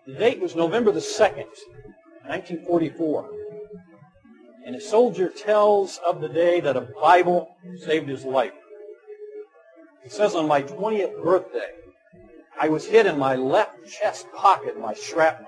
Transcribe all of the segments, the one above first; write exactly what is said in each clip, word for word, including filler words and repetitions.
The date was November the second, nineteen forty-four. And a soldier tells of the day that a Bible saved his life. He says, on my twentieth birthday, I was hit in my left chest pocket by shrapnel.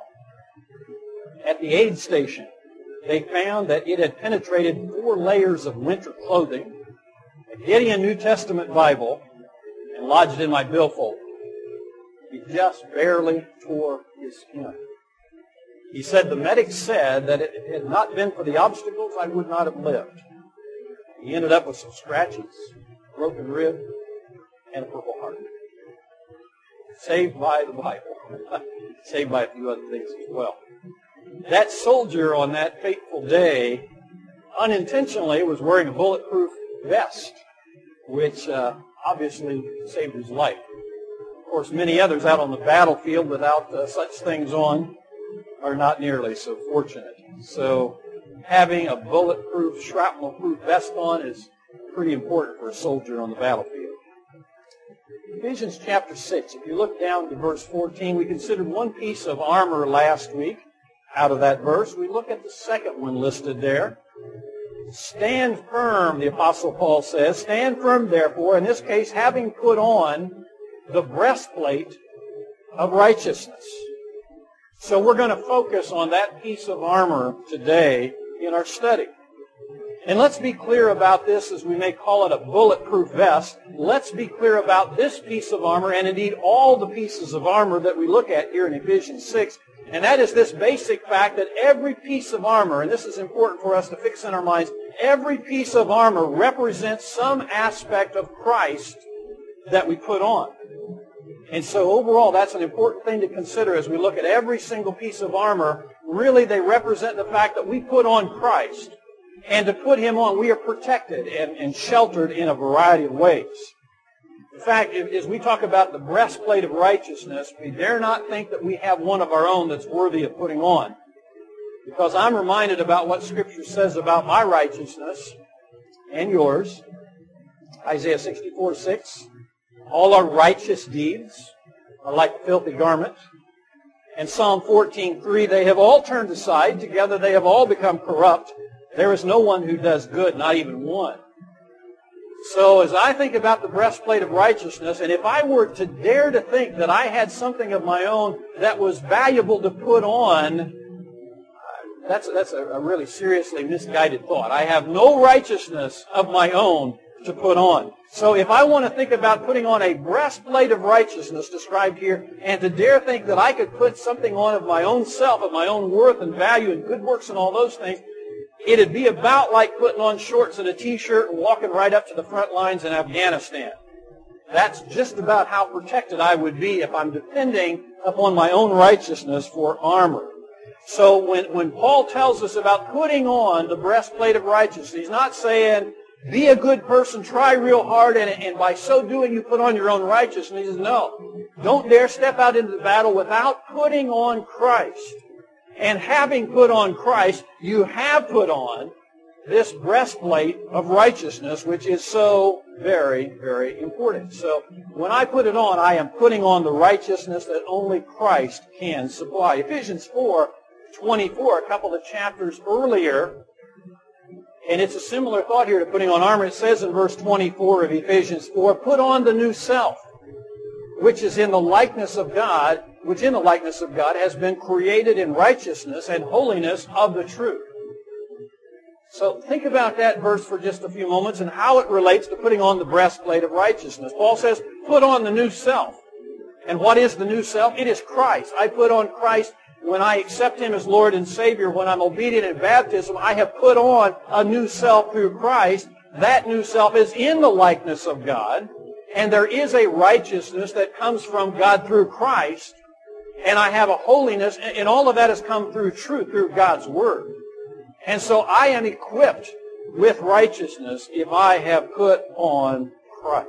At the aid station, they found that it had penetrated four layers of winter clothing, a Gideon New Testament Bible, and lodged in my billfold. He just barely tore his skin. He said, the medics said that if it had not been for the obstacles, I would not have lived. He ended up with some scratches, broken rib, and a purple heart. Saved by the Bible. Saved by a few other things as well. That soldier on that fateful day unintentionally was wearing a bulletproof vest, which uh, obviously saved his life. Of course, many others out on the battlefield without uh, such things on are not nearly so fortunate. So having a bulletproof, shrapnel-proof vest on is pretty important for a soldier on the battlefield. Ephesians chapter six, if you look down to verse fourteen, we considered one piece of armor last week out of that verse. We look at the second one listed there. Stand firm, the Apostle Paul says. Stand firm, therefore, in this case, having put on the breastplate of righteousness. So we're going to focus on that piece of armor today in our study. And let's be clear about this, as we may call it a bulletproof vest. Let's be clear about this piece of armor, and indeed all the pieces of armor that we look at here in Ephesians six. And that is this basic fact that every piece of armor, and this is important for us to fix in our minds, every piece of armor represents some aspect of Christ that we put on. And so overall, that's an important thing to consider as we look at every single piece of armor. Really, they represent the fact that we put on Christ. And to put Him on, we are protected and, and sheltered in a variety of ways. In fact, as we talk about the breastplate of righteousness, we dare not think that we have one of our own that's worthy of putting on. Because I'm reminded about what Scripture says about my righteousness and yours. Isaiah sixty-four six. All our righteous deeds are like filthy garments. And Psalm fourteen three, they have all turned aside. Together they have all become corrupt. There is no one who does good, not even one. So as I think about the breastplate of righteousness, and if I were to dare to think that I had something of my own that was valuable to put on, that's, that's a, a really seriously misguided thought. I have no righteousness of my own to put on. So if I want to think about putting on a breastplate of righteousness described here, and to dare think that I could put something on of my own self, of my own worth and value and good works and all those things, it'd be about like putting on shorts and a t-shirt and walking right up to the front lines in Afghanistan. That's just about how protected I would be if I'm depending upon my own righteousness for armor. So when, when Paul tells us about putting on the breastplate of righteousness, he's not saying, be a good person, try real hard, and, and by so doing you put on your own righteousness. He says, no, don't dare step out into the battle without putting on Christ. And having put on Christ, you have put on this breastplate of righteousness, which is so very, very important. So when I put it on, I am putting on the righteousness that only Christ can supply. Ephesians four twenty-four, a couple of chapters earlier, and it's a similar thought here to putting on armor. It says in verse twenty-four of Ephesians four, put on the new self, which is in the likeness of God, which in the likeness of God has been created in righteousness and holiness of the truth. So think about that verse for just a few moments and how it relates to putting on the breastplate of righteousness. Paul says, put on the new self. And what is the new self? It is Christ. I put on Christ when I accept Him as Lord and Savior. When I'm obedient in baptism, I have put on a new self through Christ. That new self is in the likeness of God. And there is a righteousness that comes from God through Christ. And I have a holiness, and all of that has come through truth, through God's Word. And so I am equipped with righteousness if I have put on Christ.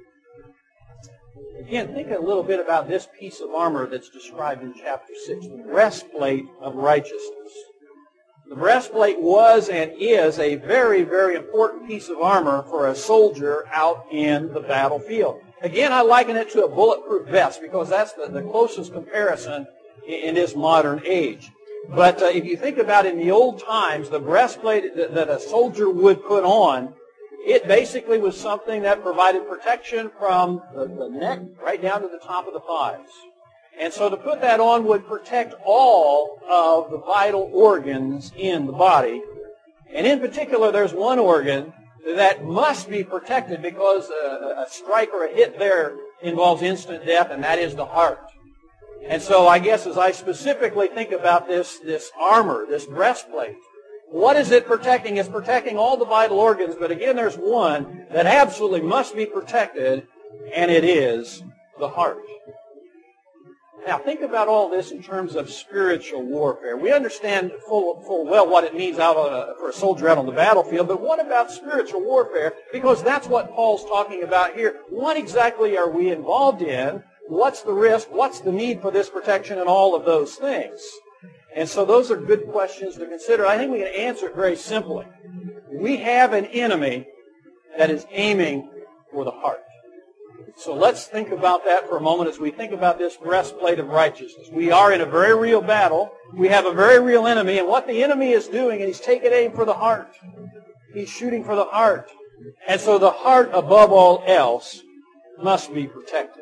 Again, think a little bit about this piece of armor that's described in chapter six, the breastplate of righteousness. The breastplate was and is a very, very important piece of armor for a soldier out in the battlefield. Again, I liken it to a bulletproof vest because that's the, the closest comparison in this modern age. But uh, if you think about in the old times, the breastplate that, that a soldier would put on, it basically was something that provided protection from the, the neck right down to the top of the thighs. And so to put that on would protect all of the vital organs in the body. And in particular, there's one organ that must be protected because a, a strike or a hit there involves instant death, and that is the heart. And so I guess as I specifically think about this, this armor, this breastplate, what is it protecting? It's protecting all the vital organs, but again, there's one that absolutely must be protected, and it is the heart. Now, think about all this in terms of spiritual warfare. We understand full, full well what it means out on a, for a soldier out on the battlefield, but what about spiritual warfare? Because that's what Paul's talking about here. What exactly are we involved in? What's the risk? What's the need for this protection and all of those things? And so those are good questions to consider. I think we can answer it very simply. We have an enemy that is aiming for the heart. So let's think about that for a moment as we think about this breastplate of righteousness. We are in a very real battle. We have a very real enemy, and what the enemy is doing, and he's taking aim for the heart. He's shooting for the heart. And so the heart, above all else, must be protected.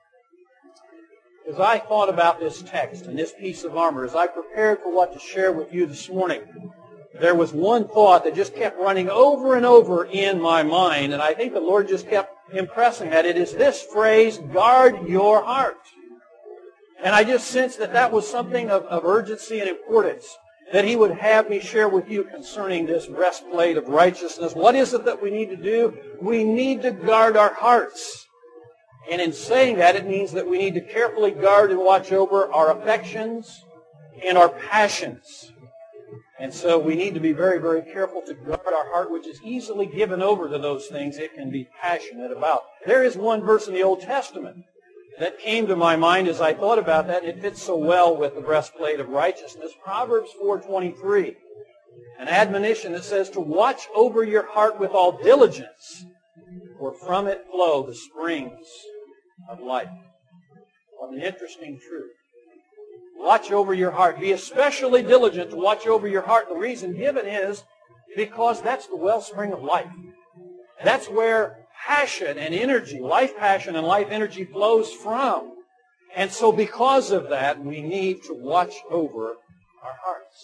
As I thought about this text and this piece of armor, as I prepared for what to share with you this morning, there was one thought that just kept running over and over in my mind, and I think the Lord just kept impressing that. It is this phrase, guard your heart. And I just sensed that that was something of, of urgency and importance that He would have me share with you concerning this breastplate of righteousness. What is it that we need to do? We need to guard our hearts. And in saying that, it means that we need to carefully guard and watch over our affections and our passions. And so we need to be very, very careful to guard our heart, which is easily given over to those things it can be passionate about. There is one verse in the Old Testament that came to my mind as I thought about that, and it fits so well with the breastplate of righteousness. Proverbs four twenty-three, an admonition that says to watch over your heart with all diligence, for from it flow the springs of life. What an interesting truth. Watch over your heart. Be especially diligent to watch over your heart. The reason given is because that's the wellspring of life. That's where passion and energy, life passion and life energy flows from. And so because of that, we need to watch over our hearts.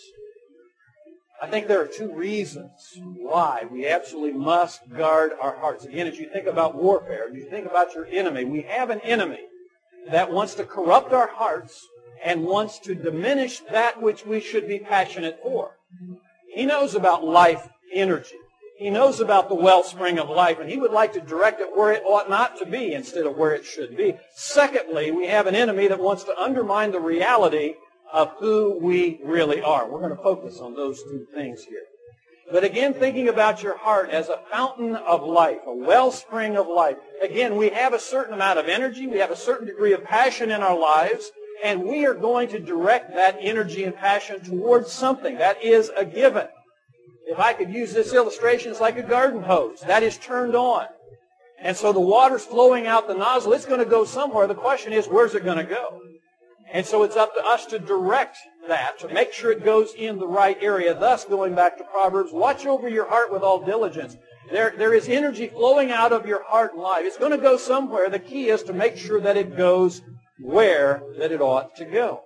I think there are two reasons why we absolutely must guard our hearts. Again, as you think about warfare, as you think about your enemy, we have an enemy that wants to corrupt our hearts and wants to diminish that which we should be passionate for. He knows about life energy. He knows about the wellspring of life, and he would like to direct it where it ought not to be instead of where it should be. Secondly, we have an enemy that wants to undermine the reality of who we really are. We're going to focus on those two things here. But again, thinking about your heart as a fountain of life, a wellspring of life. Again, we have a certain amount of energy. We have a certain degree of passion in our lives. And we are going to direct that energy and passion towards something. That is a given. If I could use this illustration, it's like a garden hose. That is turned on. And so the water's flowing out the nozzle. It's going to go somewhere. The question is, where's it going to go? And so it's up to us to direct that, to make sure it goes in the right area. Thus, going back to Proverbs, watch over your heart with all diligence. There, there is energy flowing out of your heart and life. It's going to go somewhere. The key is to make sure that it goes where that it ought to go.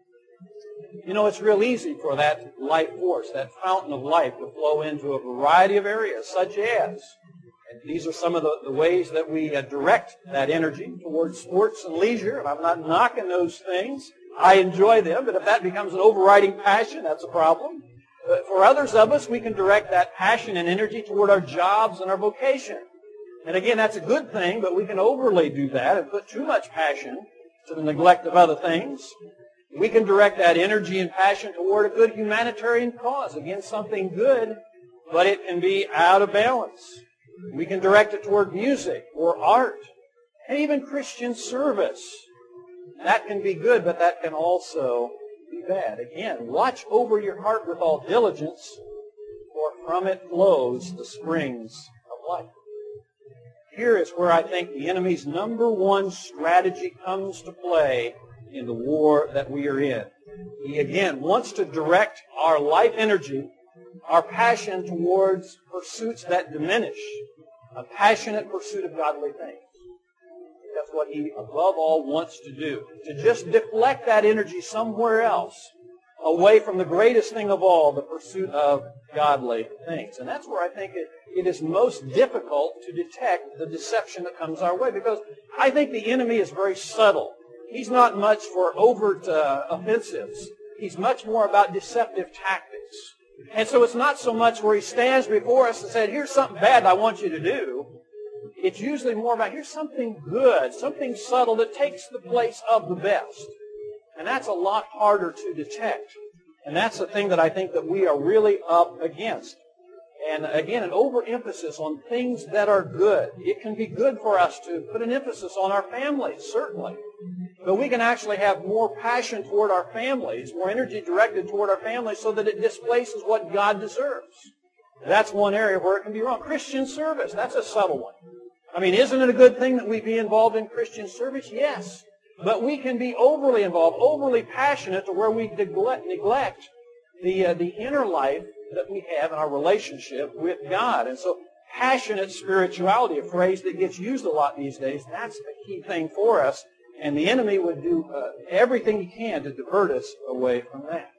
You know, it's real easy for that life force, that fountain of life, to flow into a variety of areas, such as, and these are some of the, the ways that we uh, direct that energy towards sports and leisure. And I'm not knocking those things. I enjoy them, but if that becomes an overriding passion, that's a problem. But for others of us, we can direct that passion and energy toward our jobs and our vocation. And again, that's a good thing, but we can overly do that and put too much passion to the neglect of other things. We can direct that energy and passion toward a good humanitarian cause. Again, something good, but it can be out of balance. We can direct it toward music or art and even Christian service. That can be good, but that can also be bad. Again, watch over your heart with all diligence, for from it flows the springs of life. Here is where I think the enemy's number one strategy comes to play in the war that we are in. He, again, wants to direct our life energy, our passion towards pursuits that diminish, a passionate pursuit of godly things. That's what he, above all, wants to do. To just deflect that energy somewhere else, away from the greatest thing of all, the pursuit of godly things. And that's where I think it, it is most difficult to detect the deception that comes our way, because I think the enemy is very subtle. He's not much for overt uh, offensives. He's much more about deceptive tactics. And so it's not so much where he stands before us and says, here's something bad I want you to do. It's usually more about, here's something good, something subtle that takes the place of the best. And that's a lot harder to detect. And that's the thing that I think that we are really up against. And again, an overemphasis on things that are good. It can be good for us to put an emphasis on our families, certainly. But we can actually have more passion toward our families, more energy directed toward our families, so that it displaces what God deserves. That's one area where it can be wrong. Christian service, that's a subtle one. I mean, isn't it a good thing that we be involved in Christian service? Yes. But we can be overly involved, overly passionate to where we neglect, neglect the, uh, the inner life that we have in our relationship with God. And so passionate spirituality, a phrase that gets used a lot these days, that's a key thing for us. And the enemy would do uh, everything he can to divert us away from that.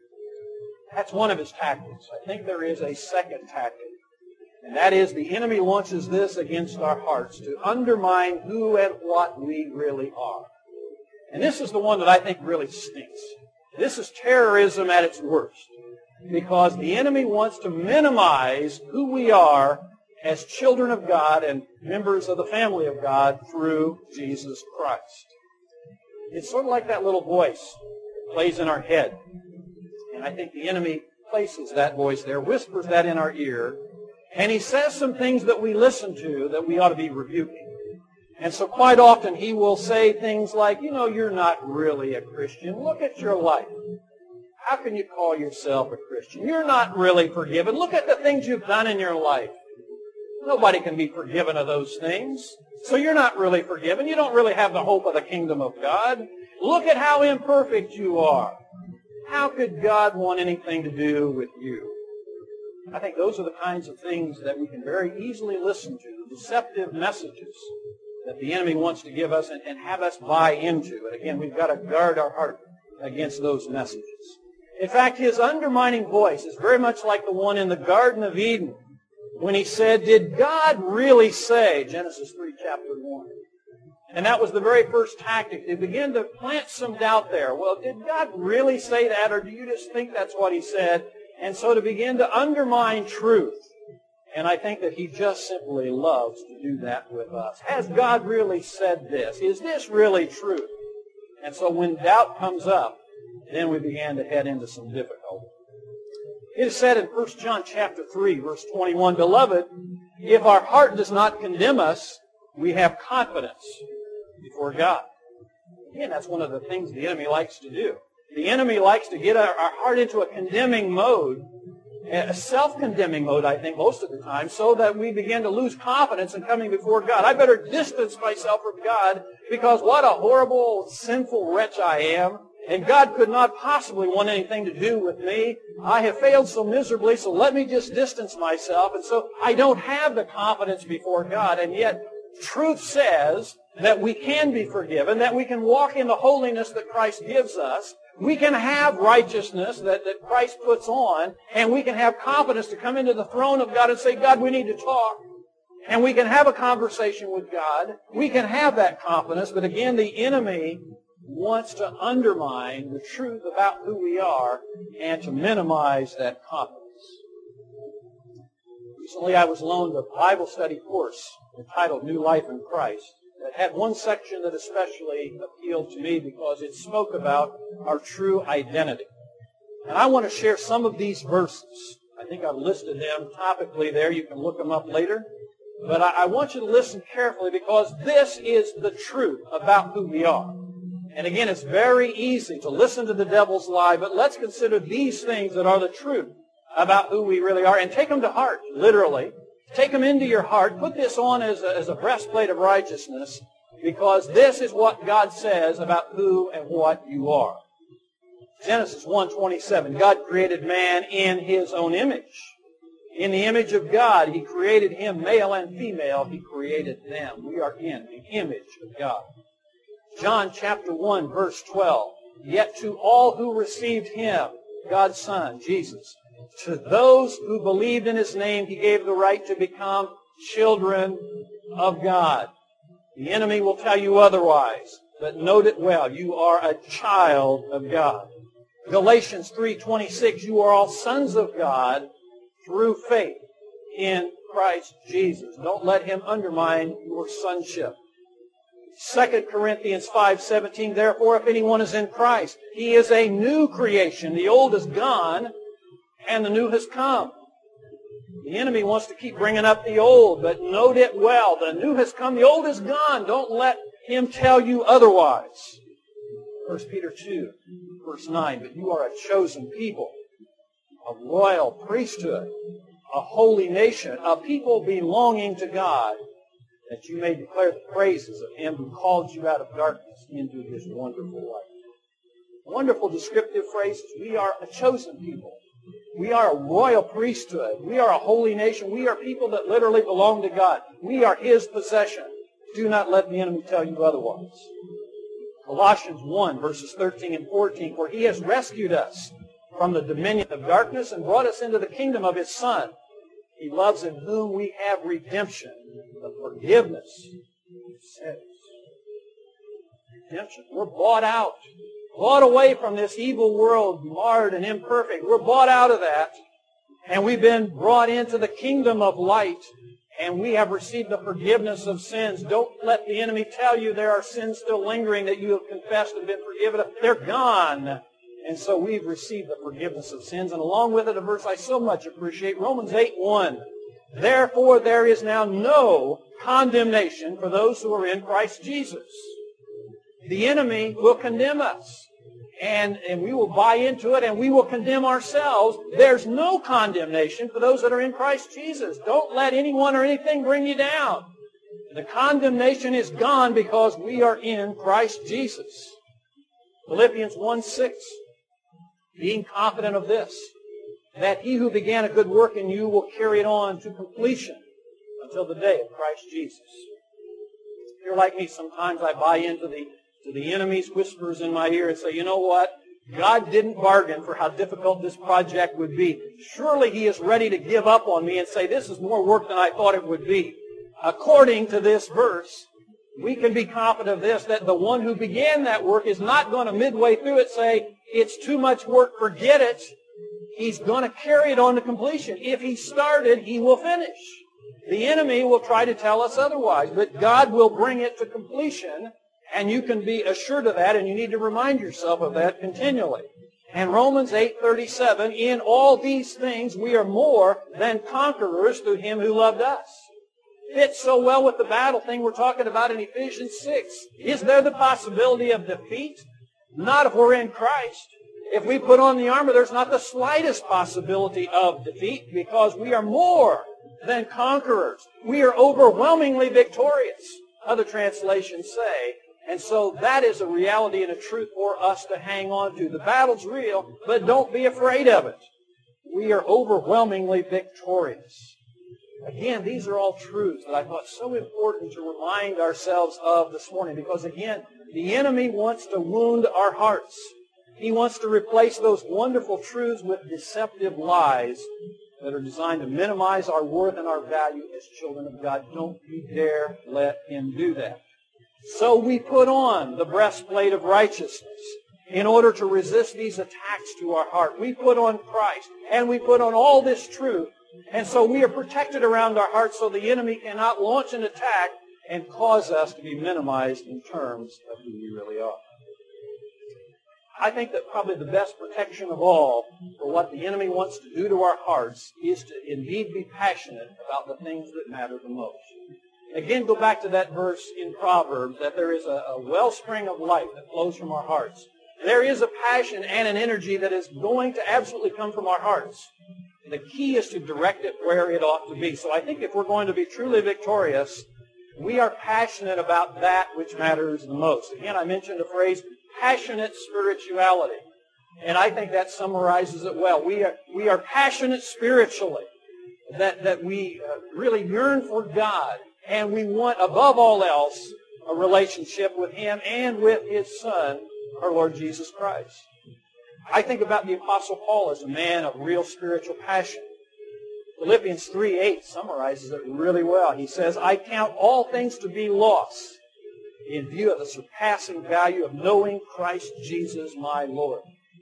That's one of his tactics. I think there is a second tactic. And that is the enemy launches this against our hearts to undermine who and what we really are. And this is the one that I think really stinks. This is terrorism at its worst. Because the enemy wants to minimize who we are as children of God and members of the family of God through Jesus Christ. It's sort of like that little voice that plays in our head. And I think the enemy places that voice there, whispers that in our ear, and he says some things that we listen to that we ought to be rebuking. And so quite often he will say things like, you know, you're not really a Christian. Look at your life. How can you call yourself a Christian? You're not really forgiven. Look at the things you've done in your life. Nobody can be forgiven of those things. So you're not really forgiven. You don't really have the hope of the kingdom of God. Look at how imperfect you are. How could God want anything to do with you? I think those are the kinds of things that we can very easily listen to, deceptive messages that the enemy wants to give us and, and have us buy into. And again, we've got to guard our heart against those messages. In fact, his undermining voice is very much like the one in the Garden of Eden when he said, did God really say, Genesis three, chapter one. And that was the very first tactic. They began to plant some doubt there. Well, did God really say that, or do you just think that's what he said? And so to begin to undermine truth. And I think that he just simply loves to do that with us. Has God really said this? Is this really true? And so when doubt comes up, then we began to head into some difficulty. It is said in First John chapter three, verse twenty-one, Beloved, if our heart does not condemn us, we have confidence before God. Again, that's one of the things the enemy likes to do. The enemy likes to get our, our heart into a condemning mode, a self-condemning mode, I think, most of the time, so that we begin to lose confidence in coming before God. I better distance myself from God because what a horrible, sinful wretch I am. And God could not possibly want anything to do with me. I have failed so miserably, so let me just distance myself. And so I don't have the confidence before God. And yet, truth says that we can be forgiven, that we can walk in the holiness that Christ gives us. We can have righteousness that, that Christ puts on, and we can have confidence to come into the throne of God and say, God, we need to talk. And we can have a conversation with God. We can have that confidence, but again, the enemy wants to undermine the truth about who we are and to minimize that confidence. Recently I was loaned a Bible study course entitled New Life in Christ that had one section that especially appealed to me because it spoke about our true identity. And I want to share some of these verses. I think I've listed them topically there. You can look them up later. But I, I want you to listen carefully because this is the truth about who we are. And again, it's very easy to listen to the devil's lie, but let's consider these things that are the truth about who we really are and take them to heart, literally. Take them into your heart. Put this on as a, as a breastplate of righteousness because this is what God says about who and what you are. Genesis one twenty-seven, God created man in His own image. In the image of God, He created him, male and female, He created them. We are in the image of God. John chapter one, verse twelve, yet to all who received Him, God's Son, Jesus, to those who believed in His name, He gave the right to become children of God. The enemy will tell you otherwise, but note it well. You are a child of God. Galatians three twenty-six, you are all sons of God through faith in Christ Jesus. Don't let him undermine your sonship. Second Corinthians five seventeen, therefore if anyone is in Christ, he is a new creation. The old is gone and the new has come. The enemy wants to keep bringing up the old, but note it well. The new has come, the old is gone. Don't let him tell you otherwise. First Peter two, verse nine, but you are a chosen people, a royal priesthood, a holy nation, a people belonging to God, that you may declare the praises of Him who called you out of darkness into His wonderful light. Wonderful descriptive phrases. We are a chosen people. We are a royal priesthood. We are a holy nation. We are people that literally belong to God. We are His possession. Do not let the enemy tell you otherwise. Colossians one, verses thirteen and fourteen, for He has rescued us from the dominion of darkness and brought us into the kingdom of His Son. He loves in whom we have redemption, the forgiveness of sins. Redemption. We're bought out. Bought away from this evil world, marred and imperfect. We're bought out of that. And we've been brought into the kingdom of light. And we have received the forgiveness of sins. Don't let the enemy tell you there are sins still lingering that you have confessed and been forgiven of. They're gone. And so we've received the forgiveness of sins. And along with it, a verse I so much appreciate, Romans eight one. Therefore there is now no condemnation for those who are in Christ Jesus. The enemy will condemn us. And, and we will buy into it and we will condemn ourselves. There's no condemnation for those that are in Christ Jesus. Don't let anyone or anything bring you down. The condemnation is gone because we are in Christ Jesus. Philippians one six, being confident of this, that He who began a good work in you will carry it on to completion until the day of Christ Jesus. If you're like me, sometimes I buy into the to the enemy's whispers in my ear and say, you know what? God didn't bargain for how difficult this project would be. Surely He is ready to give up on me and say, this is more work than I thought it would be. According to this verse, we can be confident of this, that the one who began that work is not going to midway through it say, it's too much work, forget it. He's going to carry it on to completion. If He started, He will finish. The enemy will try to tell us otherwise, but God will bring it to completion. And you can be assured of that, and you need to remind yourself of that continually. And Romans eight thirty-seven, in all these things we are more than conquerors through Him who loved us. Fits so well with the battle thing we're talking about in Ephesians six. Is there the possibility of defeat? Not if we're in Christ. If we put on the armor, there's not the slightest possibility of defeat because we are more than conquerors. We are overwhelmingly victorious. Other translations say. And so that is a reality and a truth for us to hang on to. The battle's real, but don't be afraid of it. We are overwhelmingly victorious. Again, these are all truths that I thought so important to remind ourselves of this morning. Because again, the enemy wants to wound our hearts. He wants to replace those wonderful truths with deceptive lies that are designed to minimize our worth and our value as children of God. Don't you dare let him do that. So we put on the breastplate of righteousness in order to resist these attacks to our heart. We put on Christ, and we put on all this truth. And so we are protected around our hearts so the enemy cannot launch an attack and cause us to be minimized in terms of who we really are. I think that probably the best protection of all for what the enemy wants to do to our hearts is to indeed be passionate about the things that matter the most. Again, go back to that verse in Proverbs, that there is a, a wellspring of life that flows from our hearts. There is a passion and an energy that is going to absolutely come from our hearts. The key is to direct it where it ought to be. So I think if we're going to be truly victorious, We are passionate about that which matters the most. Again, I mentioned the phrase passionate spirituality. And I think that summarizes it well. We are, we are passionate spiritually. That, that we uh, really yearn for God. And we want, above all else, a relationship with Him and with His Son, our Lord Jesus Christ. I think about the Apostle Paul as a man of real spiritual passion. Philippians three eight summarizes it really well. He says, I count all things to be lost in view of the surpassing value of knowing Christ Jesus my Lord.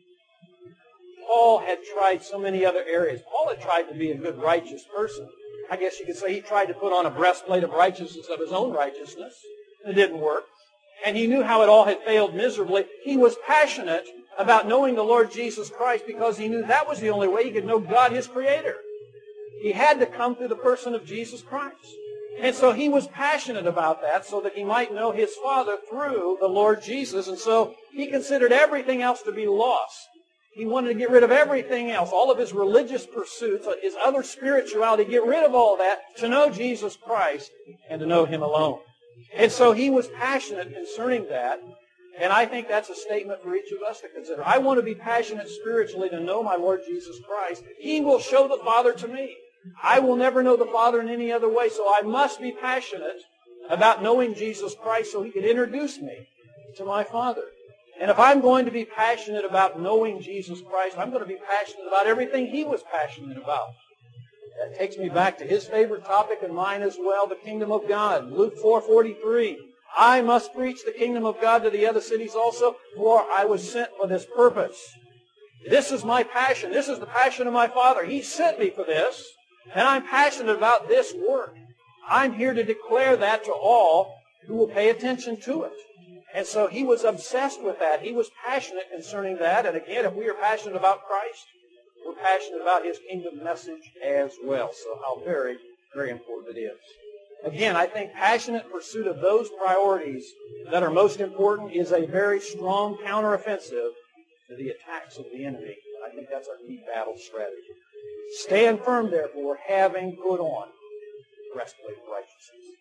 Paul had tried so many other areas. Paul had tried to be a good, righteous person. I guess you could say he tried to put on a breastplate of righteousness of his own righteousness. It didn't work. And he knew how it all had failed miserably. He was passionate about knowing the Lord Jesus Christ because he knew that was the only way he could know God, his Creator. He had to come through the person of Jesus Christ. And so he was passionate about that so that he might know his Father through the Lord Jesus. And so he considered everything else to be lost. He wanted to get rid of everything else, all of his religious pursuits, his other spirituality, get rid of all that to know Jesus Christ and to know Him alone. And so he was passionate concerning that. And I think that's a statement for each of us to consider. I want to be passionate spiritually to know my Lord Jesus Christ. He will show the Father to me. I will never know the Father in any other way, so I must be passionate about knowing Jesus Christ so He can introduce me to my Father. And if I'm going to be passionate about knowing Jesus Christ, I'm going to be passionate about everything He was passionate about. That takes me back to His favorite topic and mine as well, the kingdom of God. Luke four forty-three. I must preach the kingdom of God to the other cities also, for I was sent for this purpose. This is my passion. This is the passion of my Father. He sent me for this, and I'm passionate about this work. I'm here to declare that to all who will pay attention to it. And so he was obsessed with that. He was passionate concerning that. And again, if we are passionate about Christ, we're passionate about His kingdom message as well. So how very, very important it is. Again, I think passionate pursuit of those priorities that are most important is a very strong counteroffensive to the attacks of the enemy. I think that's our key battle strategy. Stand firm, therefore, having put on the breastplate of righteousness.